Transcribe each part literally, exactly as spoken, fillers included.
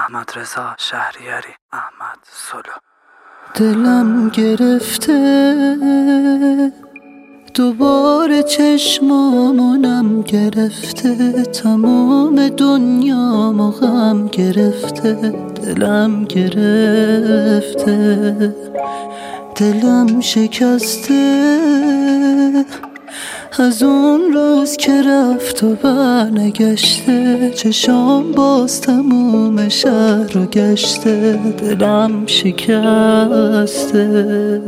احمد رضا شهریاری، احمد سولو. دلم گرفته دوباره چشمامونم گرفته، تمام دنیامو غم گرفته. دلم گرفته، دلم شکسته از اون روز که رفت و برنگشته. چشام باز تموم شهر رو گشته، دلم شکسته.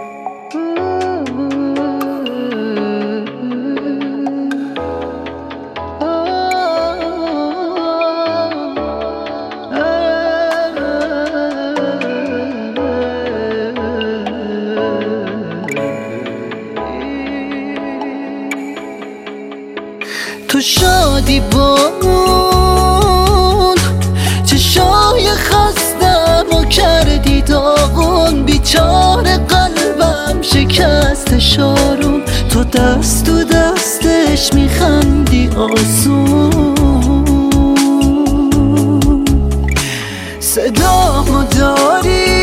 تو شادی با اون چشای خستم و کردی داغون، بیچاره قلبم شکست شارون. تو دست تو دستش میخندی آسون، صدامو داری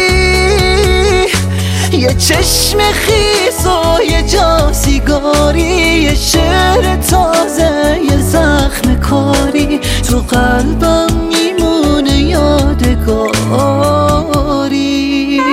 یه چشم خیس و یه جا سیگاری، یه شعر تازه یه زخم کاری، تو قلبم میمونه یادگاری.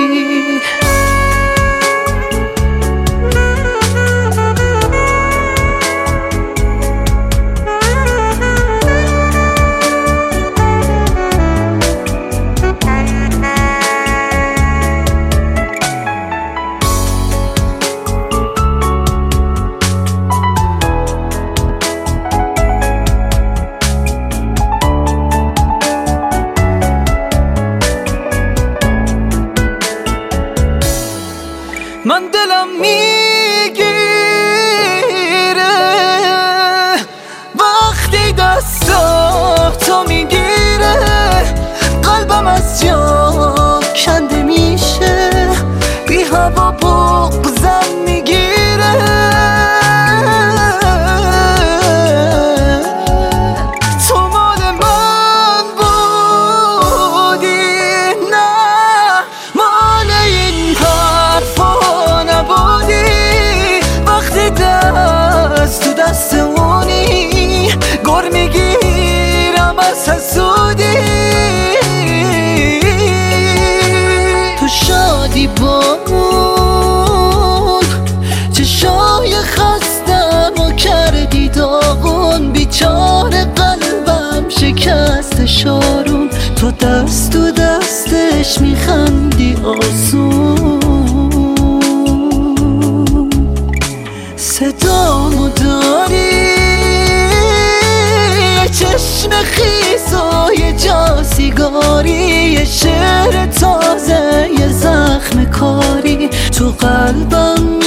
من دلم میگیره وقتی دستا تو میگیره، قلبم از جا کنده میشه، بی هوا بغضم میگیره. تو مال من بودی، نه مال این حرفا دست تو دستمونی، گر میگیرم از حسودی. تو شادی با اون چشای خستم و کردی داغون، بیچاره قلبم شکست شارون. تو دست تو دستش میخندی آسون، صدامو داری یه چشم خیس و یه جا سیگاری، یه شعر تازه یه زخم کاری، تو قلبم